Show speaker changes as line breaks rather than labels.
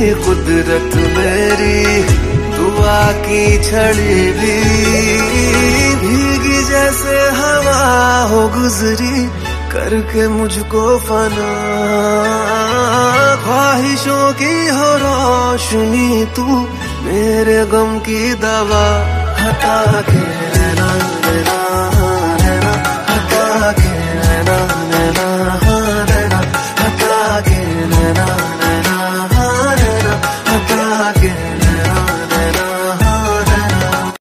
कुदरत मेरी दुआ की छड़ी भी भीगी जैसे हवा हो गुजरी करके मुझको फना। ख्वाहिशों की हो रोशनी तू मेरे गम की दवा हटा के